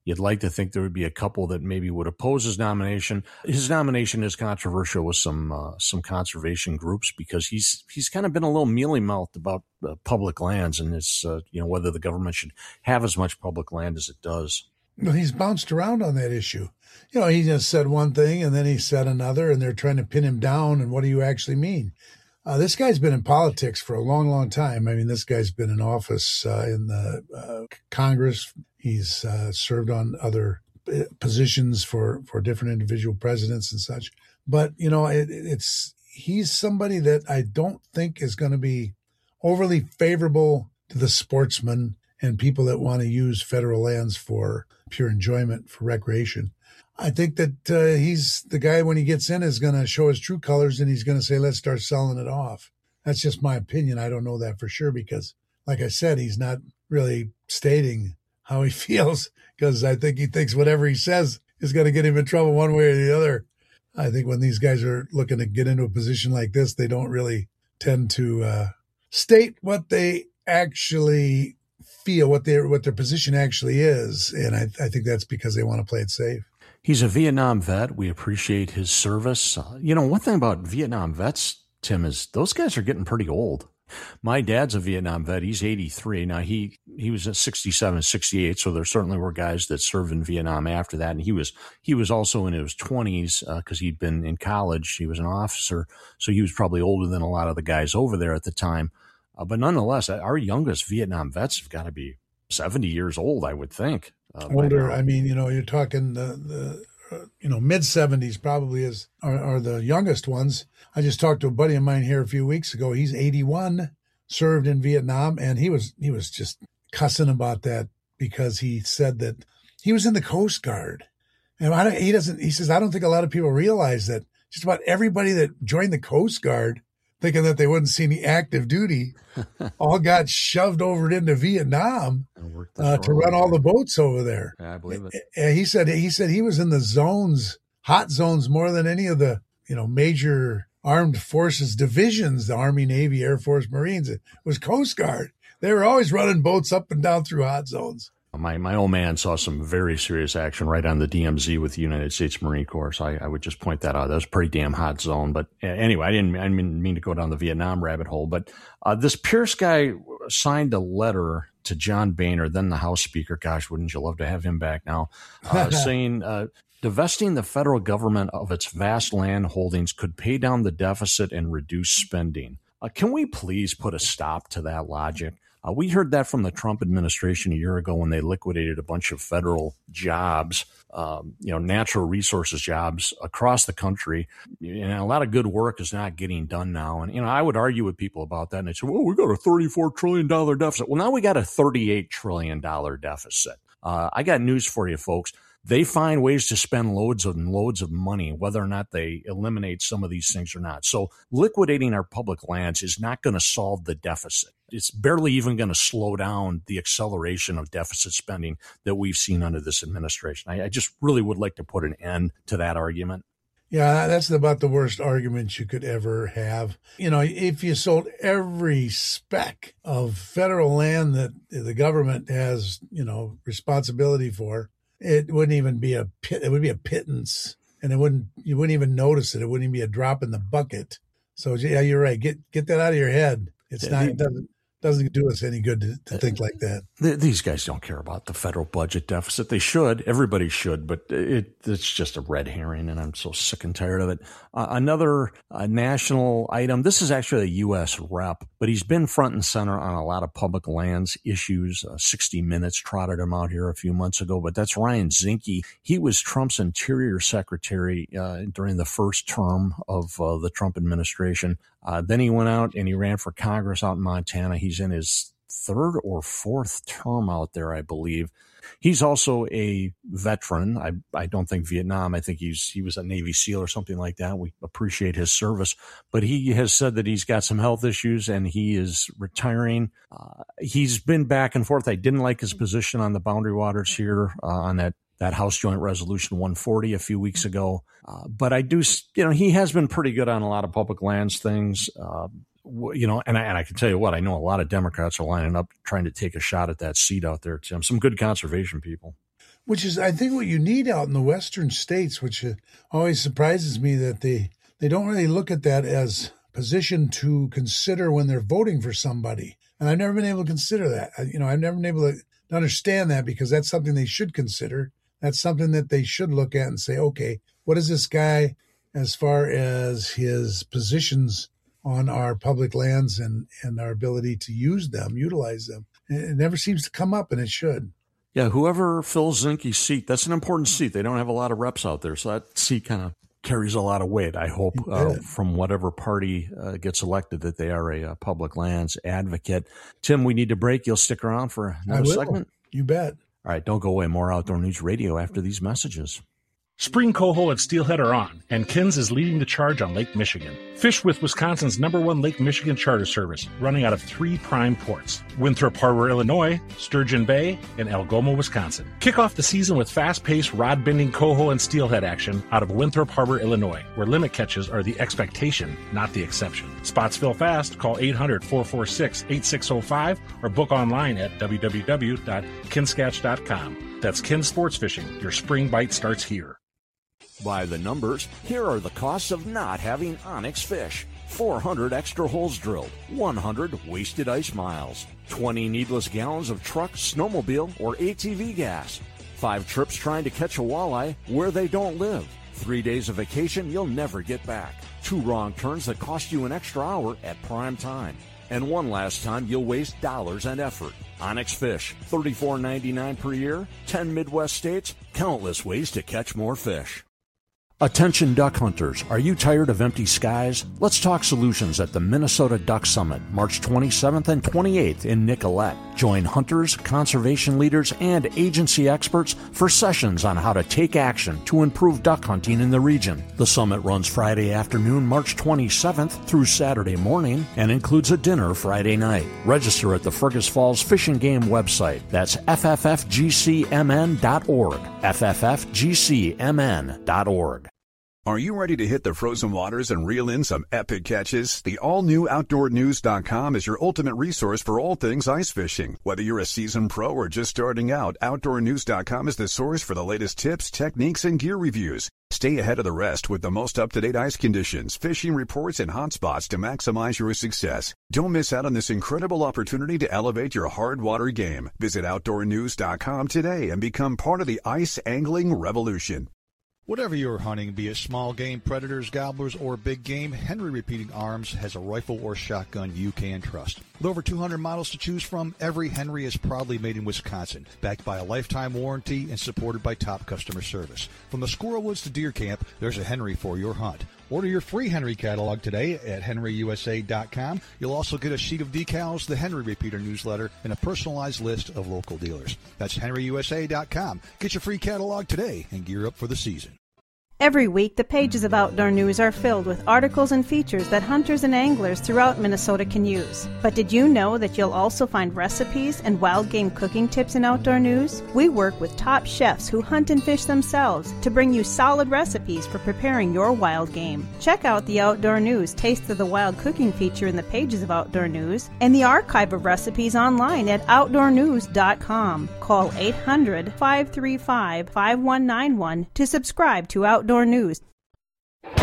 S9: You'd like to think there would be a couple that maybe would oppose his nomination. His nomination is controversial with some uh, some conservation groups because he's he's kind of been a little mealy-mouthed about uh, public lands and it's uh, you know whether the government should have as much public land as it does.
S4: Well, he's bounced around on that issue. You know, he just said one thing and then he said another, and they're trying to pin him down. And what do you actually mean? Uh, this guy's been in politics for a long, long time. I mean, this guy's been in office uh, in the uh, Congress. He's uh, served on other positions for, for different individual presidents and such. But, you know, it, it's he's somebody that I don't think is going to be overly favorable to the sportsmen and people that want to use federal lands for pure enjoyment, for recreation. I think that uh, he's the guy when he gets in is going to show his true colors and he's going to say, let's start selling it off. That's just my opinion. I don't know that for sure because, like I said, he's not really stating how he feels because I think he thinks whatever he says is going to get him in trouble one way or the other. I think when these guys are looking to get into a position like this, they don't really tend to uh, state what they actually feel, what their what their position actually is. And I, I think that's because they want to play it safe.
S9: He's a Vietnam vet. We appreciate his service. Uh, you know, one thing about Vietnam vets, Tim, is those guys are getting pretty old. My dad's a Vietnam vet. He's eighty-three. Now, he, he was at sixty-seven, sixty-eight, so there certainly were guys that served in Vietnam after that. And he was he was also in his twenties because uh, he'd been in college. He was an officer, so he was probably older than a lot of the guys over there at the time. Uh, but nonetheless, our youngest Vietnam vets have got to be seventy years old, I would think. Uh,
S4: Older, I mean, you know, you're talking the, the uh, you know, mid-seventies probably is are, are the youngest ones. I just talked to a buddy of mine here a few weeks ago. He's eighty-one, served in Vietnam, and he was he was just cussing about that because he said that he was in the Coast Guard. And I don't, he doesn't, he says, I don't think a lot of people realize that just about everybody that joined the Coast Guard thinking that they wouldn't see any active duty, all got shoved over into Vietnam uh, to run all the boats over there.
S9: Yeah, I believe it.
S4: And he said he said he was in the zones, hot zones, more than any of the you know major armed forces divisions, the Army, Navy, Air Force, Marines. It was Coast Guard. They were always running boats up and down through hot zones.
S9: My my old man saw some very serious action right on the D M Z with the United States Marine Corps. So I, I would just point that out. That was a pretty damn hot zone. But anyway, I didn't I didn't mean to go down the Vietnam rabbit hole. But uh, this Pierce guy signed a letter to John Boehner, then the House Speaker. Gosh, wouldn't you love to have him back now? Uh, saying uh, divesting the federal government of its vast land holdings could pay down the deficit and reduce spending. Uh, can we please put a stop to that logic? Uh, we heard that from the Trump administration a year ago when they liquidated a bunch of federal jobs, um, you know, natural resources jobs across the country. And a lot of good work is not getting done now. And, you know, I would argue with people about that. And they say, well, we got a thirty-four trillion dollars deficit. Well, now we got a thirty-eight trillion dollars deficit. Uh, I got news for you, folks. They find ways to spend loads and loads of money, whether or not they eliminate some of these things or not. So liquidating our public lands is not going to solve the deficit. It's barely even going to slow down the acceleration of deficit spending that we've seen under this administration. I, I just really would like to put an end to that argument.
S4: Yeah, that's about the worst argument you could ever have. You know, if you sold every speck of federal land that the government has, you know, responsibility for, it wouldn't even be a pit. It would be a pittance, and it wouldn't. You wouldn't even notice it. It wouldn't even be a drop in the bucket. So yeah, you're right. Get get that out of your head. It's yeah, not. It doesn't doesn't do us any good to, to think like that.
S9: These guys don't care about the federal budget deficit. They should. Everybody should, but it, it's just a red herring, and I'm so sick and tired of it. Uh, another uh, national item. This is actually a U S rep, but he's been front and center on a lot of public lands issues. Uh, sixty minutes trotted him out here a few months ago, but that's Ryan Zinke. He was Trump's Interior Secretary uh, during the first term of uh, the Trump administration. Uh, then he went out and he ran for Congress out in Montana. He's in his third or fourth term out there, I believe. He's also a veteran. I I don't think Vietnam. I think he's he was a Navy SEAL or something like that. We appreciate his service. But he has said that he's got some health issues and he is retiring. Uh, he's been back and forth. I didn't like his position on the Boundary Waters here uh, on that that House Joint Resolution one forty a few weeks ago. Uh, but I do, you know, he has been pretty good on a lot of public lands things, uh, you know, and I, and I can tell you what, I know a lot of Democrats are lining up trying to take a shot at that seat out there, Tim. Some good conservation people.
S4: which is, I think, what you need out in the western states, which always surprises me that they, they don't really look at that as position to consider when they're voting for somebody. And I've never been able to consider that. I, you know, I've never been able to understand that, because that's something they should consider. That's something that they should look at and say, okay, what is this guy as far as his positions on our public lands and, and our ability to use them, utilize them? It never seems to come up, and it should.
S9: Yeah, whoever fills Zinke's seat, that's an important seat. They don't have a lot of reps out there, so that seat kind of carries a lot of weight, I hope, uh, from whatever party uh, gets elected, that they are a, a public lands advocate. Tim, we need to break. You'll stick around for another
S4: I will.
S9: segment?
S4: You bet.
S9: All right, don't go away. More Outdoor News Radio after these messages.
S3: Spring coho and steelhead are on, and Kins is leading the charge on Lake Michigan. Fish with Wisconsin's number one Lake Michigan charter service, running out of three prime ports: Winthrop Harbor, Illinois, Sturgeon Bay, and Algoma, Wisconsin. Kick off the season with fast-paced rod-bending coho and steelhead action out of Winthrop Harbor, Illinois, where limit catches are the expectation, not the exception. Spots fill fast. Call eight hundred, four four six, eight six zero five or book online at w w w dot kinskatch dot com. That's Kin Sports Fishing. Your spring bite starts here.
S1: By the numbers, here are the costs of not having Onyx fish. four hundred extra holes drilled, one hundred wasted ice miles, twenty needless gallons of truck, snowmobile, or A T V gas, five trips trying to catch a walleye where they don't live, three days of vacation you'll never get back, two wrong turns that cost you an extra hour at prime time, and one last time you'll waste dollars and effort. Onyx Fish, thirty-four ninety-nine per year, ten Midwest states, countless ways to catch more fish.
S9: Attention duck hunters, are you tired of empty skies? Let's talk solutions at the Minnesota Duck Summit, March twenty-seventh and twenty-eighth in Nicollet. Join hunters, conservation leaders, and agency experts for sessions on how to take action to improve duck hunting in the region. The summit runs Friday afternoon, March twenty-seventh through Saturday morning, and includes a dinner Friday night. Register at the Fergus Falls Fish and Game website. That's f f f g c m n dot org, f f f g c m n dot org.
S16: Are you ready to hit the frozen waters and reel in some epic catches? The all-new outdoor news dot com is your ultimate resource for all things ice fishing. Whether you're a seasoned pro or just starting out, outdoor news dot com is the source for the latest tips, techniques, and gear reviews. Stay ahead of the rest with the most up-to-date ice conditions, fishing reports, and hotspots to maximize your success. Don't miss out on this incredible opportunity to elevate your hard water game. Visit outdoor news dot com today and become part of the ice angling revolution.
S10: Whatever you're hunting, be it small game, predators, gobblers, or big game, Henry Repeating Arms has a rifle or shotgun you can trust. With over two hundred models to choose from, every Henry is proudly made in Wisconsin, backed by a lifetime warranty and supported by top customer service. From the squirrel woods to deer camp, there's a Henry for your hunt. Order your free Henry catalog today at henry u s a dot com. You'll also get a sheet of decals, the Henry Repeater newsletter, and a personalized list of local dealers. That's henry u s a dot com. Get your free catalog today and gear up for the season.
S13: Every week, the pages of Outdoor News are filled with articles and features that hunters and anglers throughout Minnesota can use. But did you know that you'll also find recipes and wild game cooking tips in Outdoor News? We work with top chefs who hunt and fish themselves to bring you solid recipes for preparing your wild game. Check out the Outdoor News Taste of the Wild cooking feature in the pages of Outdoor News and the archive of recipes online at outdoor news dot com. Call eight hundred, five three five, five one nine one to subscribe to Outdoor News.
S9: We're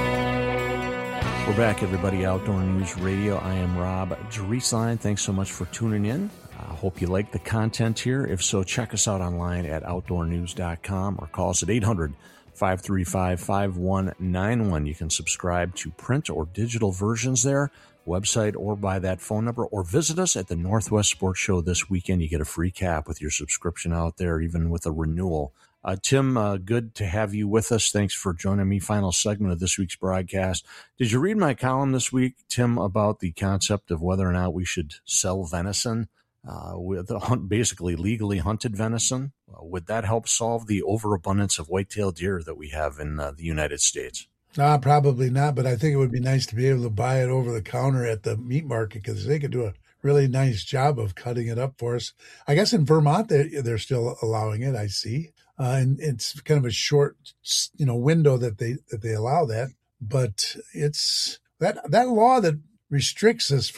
S9: back, everybody. Outdoor News Radio. I am Rob Drieslein. Thanks so much for tuning in. I hope you like the content here. If so, check us out online at outdoor news dot com or call us at eight hundred, five three five, five one nine one. You can subscribe to print or digital versions there, website, or by that phone number, or visit us at the Northwest Sports Show this weekend. You get a free cap with your subscription out there, even with a renewal. Uh, Tim, uh, good to have you with us. Thanks for joining me. Final segment of this week's broadcast. Did you read my column this week, Tim, about the concept of whether or not we should sell venison, uh, with the hunt, basically legally hunted venison? Uh, would that help solve the overabundance of white-tailed deer that we have in uh, the United States?
S4: No, probably not, but I think it would be nice to be able to buy it over the counter at the meat market because they could do a really nice job of cutting it up for us. I guess in Vermont, they're, they're still allowing it, I see. Uh, and it's kind of a short, you know, window that they that they allow that. But it's that that law that restricts us from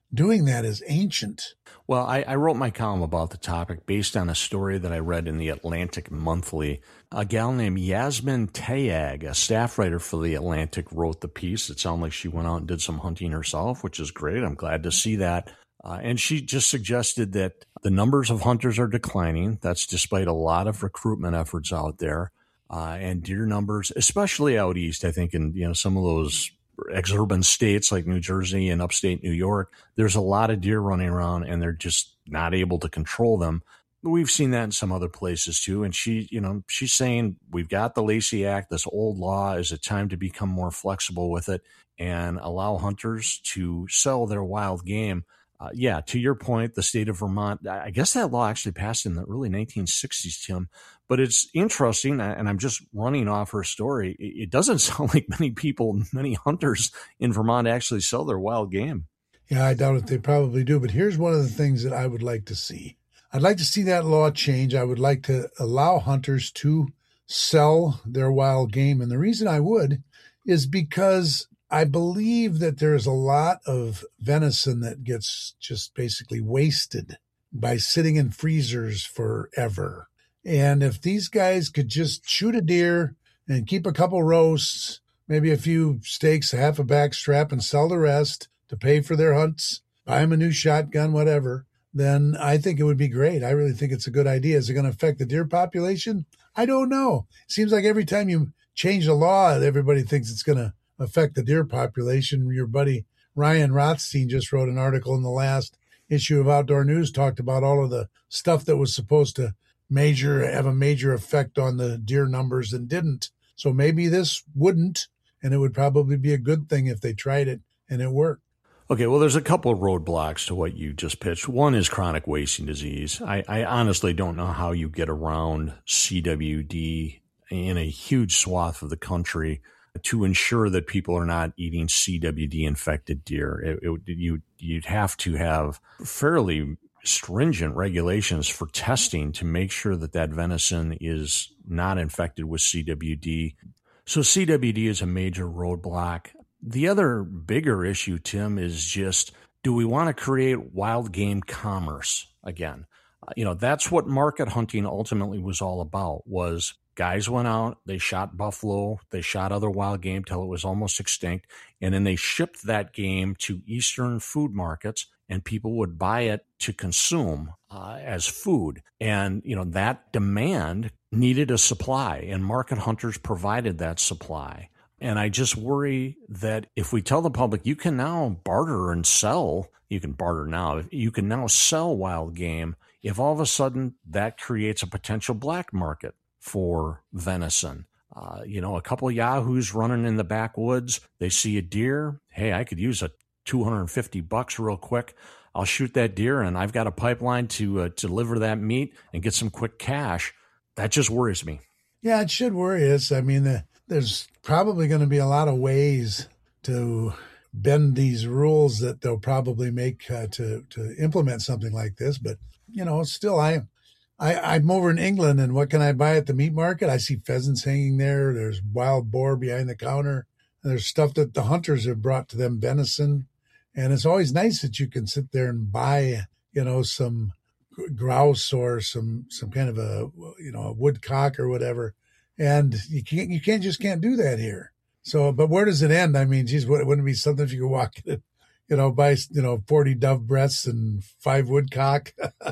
S4: doing that is ancient.
S9: Well, I, I wrote my column about the topic based on a story that I read in the Atlantic Monthly. A gal named Yasmin Tayag, a staff writer for the Atlantic, wrote the piece. It sounded like she went out and did some hunting herself, which is great. I'm glad to see that. Uh, and she just suggested that the numbers of hunters are declining. That's despite a lot of recruitment efforts out there. Uh, and deer numbers, especially out east, I think in, you know, some of those exurban states like New Jersey and upstate New York, there's a lot of deer running around and they're just not able to control them. We've seen that in some other places too. And she, you know, she's saying we've got the Lacey Act, this old law. Is it time to become more flexible with it and allow hunters to sell their wild game? Uh, yeah, to your point, the state of Vermont, I guess that law actually passed in the early nineteen sixties, Tim. But it's interesting, and I'm just running off her story. It doesn't sound like many people, many hunters in Vermont actually sell their wild game.
S4: Yeah, I doubt it. They probably do. But here's one of the things that I would like to see. I'd like to see that law change. I would like to allow hunters to sell their wild game. And the reason I would is because I believe that there's a lot of venison that gets just basically wasted by sitting in freezers forever. And if these guys could just shoot a deer and keep a couple roasts, maybe a few steaks, a half a back strap, and sell the rest to pay for their hunts, buy them a new shotgun, whatever, then I think it would be great. I really think it's a good idea. Is it going to affect the deer population? I don't know. It seems like every time you change the law, everybody thinks it's going to affect the deer population. Your buddy Ryan Rothstein just wrote an article in the last issue of Outdoor News, talked about all of the stuff that was supposed to major have a major effect on the deer numbers and didn't. So maybe this wouldn't, and it would probably be a good thing if they tried it and it worked.
S9: Okay, well, there's a couple of roadblocks to what you just pitched. One is chronic wasting disease. I, I honestly don't know how you get around C W D in a huge swath of the country to ensure that people are not eating C W D-infected deer. It, it, you, you'd have to have fairly stringent regulations for testing to make sure that that venison is not infected with C W D. So C W D is a major roadblock. The other bigger issue, Tim, is just, do we want to create wild game commerce again? Uh, you know, that's what market hunting ultimately was all about, was guys went out, they shot buffalo, they shot other wild game till it was almost extinct, and then they shipped that game to Eastern food markets, and people would buy it to consume uh, as food. And, you know, that demand needed a supply, and market hunters provided that supply. And I just worry that if we tell the public, you can now barter and sell, you can barter now, you can now sell wild game, if all of a sudden that creates a potential black market for venison. Uh, you know, a couple of yahoos running in the backwoods, they see a deer. Hey, I could use a two hundred fifty bucks real quick. I'll shoot that deer, and I've got a pipeline to uh, to deliver that meat and get some quick cash. That just worries me.
S4: Yeah, it should worry us. I mean, the, there's probably going to be a lot of ways to bend these rules that they'll probably make uh, to to implement something like this. But, you know, still, I, I, I'm over in England, and what can I buy at the meat market? I see pheasants hanging there. There's wild boar behind the counter. And there's stuff that the hunters have brought to them, venison. And it's always nice that you can sit there and buy, you know, some grouse or some some kind of a, you know, a woodcock or whatever. And you can't, you can't just can't do that here. So, but where does it end? I mean, geez, wouldn't it be something if you could walk in, you know, buy, you know, forty dove breasts and five woodcock?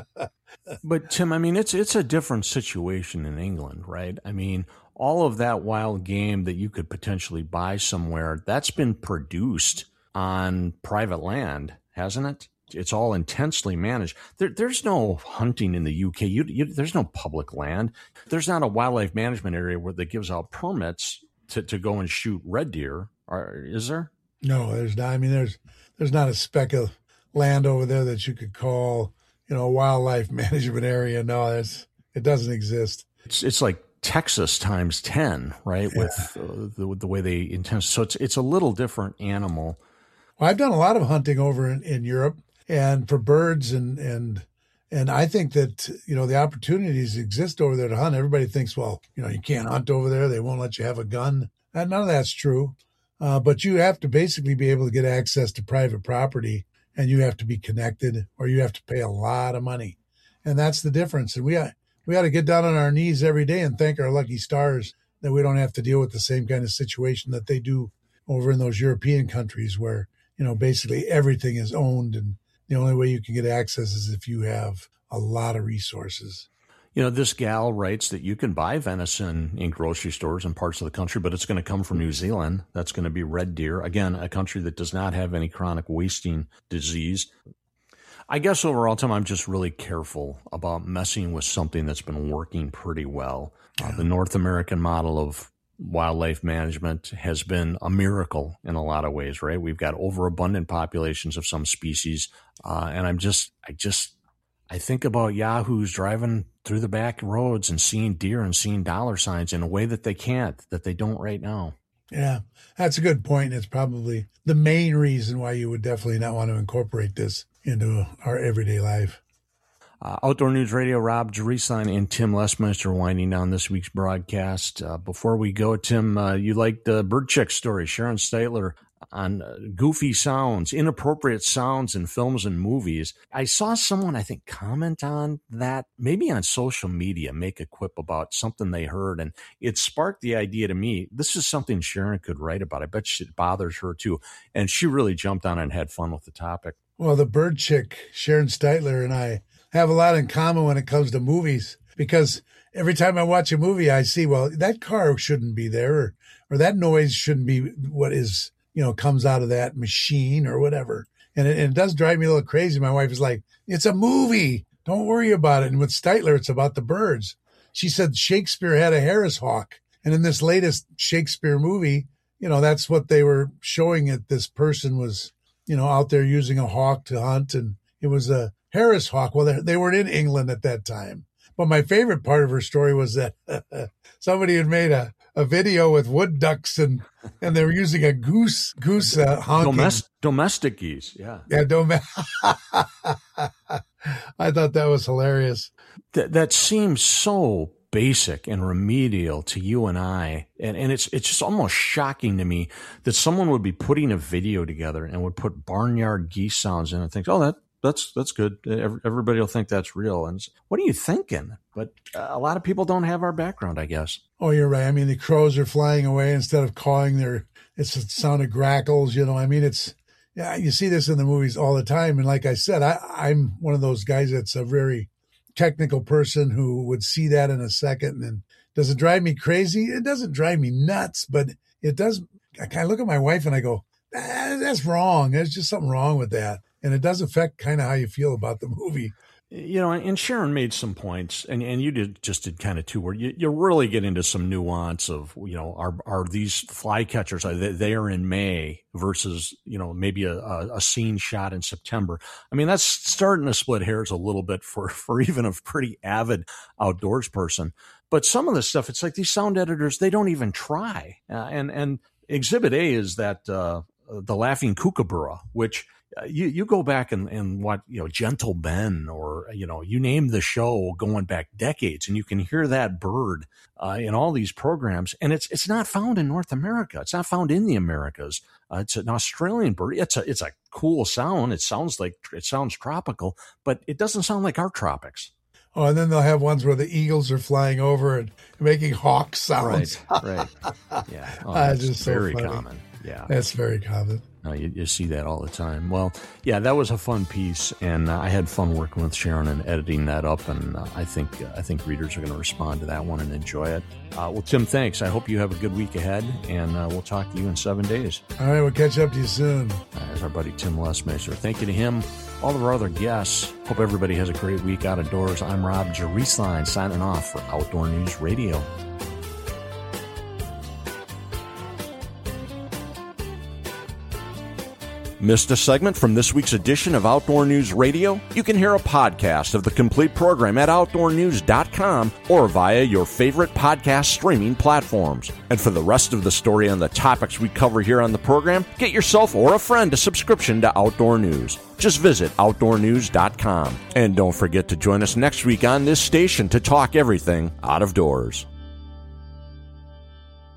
S9: But Tim, I mean, it's, it's a different situation in England, right? I mean, all of that wild game that you could potentially buy somewhere, that's been produced on private land, hasn't it? It's all intensely managed. There, there's no hunting in the U K. You, you, there's no public land. There's not a wildlife management area where that gives out permits to, to go and shoot red deer. Or, is there?
S4: No, there's not. I mean, there's there's not a speck of land over there that you could call, you know, a wildlife management area. No, that's, it doesn't exist.
S9: It's it's like Texas times ten, right? Yeah. With uh, the, the way they intend. So it's it's a little different animal.
S4: Well, I've done a lot of hunting over in, in Europe, and for birds, and and and I think that, you know, the opportunities exist over there to hunt. Everybody thinks, well, you know, you can't hunt over there. They won't let you have a gun. And none of that's true. Uh, but you have to basically be able to get access to private property and you have to be connected, or you have to pay a lot of money. And that's the difference. And we got, we got to get down on our knees every day and thank our lucky stars that we don't have to deal with the same kind of situation that they do over in those European countries where, you know, basically everything is owned, and the only way you can get access is if you have a lot of resources.
S9: You know, this gal writes that you can buy venison in grocery stores in parts of the country, but it's going to come from New Zealand. That's going to be red deer. Again, a country that does not have any chronic wasting disease. I guess overall, Tim, I'm just really careful about messing with something that's been working pretty well. Yeah. Uh, the North American model of wildlife management has been a miracle in a lot of ways, right? We've got overabundant populations of some species. Uh, and I'm just, I just, I think about yahoos driving through the back roads and seeing deer and seeing dollar signs in a way that they can't, that they don't right now.
S4: Yeah, that's a good point. It's probably the main reason why you would definitely not want to incorporate this into our everyday life.
S9: Uh, Outdoor News Radio, Rob Jerisline and Tim Lesmeister winding down this week's broadcast. Uh, before we go, Tim, uh, you liked the bird chick story, Sharon Steitler, on uh, goofy sounds, inappropriate sounds in films and movies. I saw someone, I think, comment on that, maybe on social media, make a quip about something they heard, and it sparked the idea to me, this is something Sharon could write about. I bet it bothers her too. And she really jumped on it and had fun with the topic.
S4: Well, the bird chick, Sharon Steitler, and I have a lot in common when it comes to movies, because every time I watch a movie, I see, well, that car shouldn't be there, or, or that noise shouldn't be what is, you know, comes out of that machine or whatever. And it, and it does drive me a little crazy. My wife is like, it's a movie. Don't worry about it. And with Steitler, it's about the birds. She said Shakespeare had a Harris hawk. And in this latest Shakespeare movie, you know, that's what they were showing it. This person was, you know, out there using a hawk to hunt. And it was a Harris hawk. Well, they, they weren't in England at that time. But my favorite part of her story was that somebody had made a, a video with wood ducks, and, and they were using a goose, goose uh, honking.
S9: Domest- domestic geese, yeah.
S4: Yeah, dom- I thought that was hilarious.
S9: That, that seems so basic and remedial to you and I. And, and it's it's just almost shocking to me that someone would be putting a video together and would put barnyard geese sounds in and think, oh, that That's that's good. Everybody will think that's real. And what are you thinking? But a lot of people don't have our background, I guess.
S4: Oh, you're right. I mean, the crows are flying away instead of cawing. Their it's a sound of grackles. You know, I mean, it's yeah. You see this in the movies all the time. And like I said, I, I'm one of those guys that's a very technical person who would see that in a second. And does it drive me crazy? It doesn't drive me nuts, but it does. I look at my wife and I go, ah, that's wrong. There's just something wrong with that. And it does affect kind of how you feel about the movie.
S9: You know, and Sharon made some points, and, and you did just did kind of too, where you, you really get into some nuance of, you know, are are these flycatchers, are they, they are in May versus, you know, maybe a, a, a scene shot in September. I mean, that's starting to split hairs a little bit for, for even a pretty avid outdoors person. But some of the stuff, it's like these sound editors, they don't even try. Uh, and, and Exhibit A is that uh, the Laughing Kookaburra, which... You you go back and, and what, you know, Gentle Ben, or, you know, you name the show going back decades, and you can hear that bird uh, in all these programs. And it's it's not found in North America. It's not found in the Americas. Uh, it's an Australian bird. It's a it's a cool sound. It sounds like it sounds tropical, but it doesn't sound like our tropics.
S4: Oh, and then they'll have ones where the eagles are flying over and making hawk sounds.
S9: Right, right. Yeah, oh, that's just very so common. Yeah,
S4: that's very common.
S9: Uh, you, you see that all the time. Well, yeah, that was a fun piece, and uh, I had fun working with Sharon and editing that up, and uh, I think uh, I think readers are going to respond to that one and enjoy it. Uh, well, Tim, thanks. I hope you have a good week ahead, and uh, we'll talk to you in seven days.
S4: All right, we'll catch up to you soon.
S9: Uh, there's our buddy Tim Lesmeister. Thank you to him, all of our other guests. Hope everybody has a great week out of doors. I'm Rob Jerisline, signing off for Outdoor News Radio. Missed a segment from this week's edition of Outdoor News Radio? You can hear a podcast of the complete program at outdoor news dot com or via your favorite podcast streaming platforms. And for the rest of the story and the topics we cover here on the program, get yourself or a friend a subscription to Outdoor News. Just visit outdoor news dot com. And don't forget to join us next week on this station to talk everything out of doors.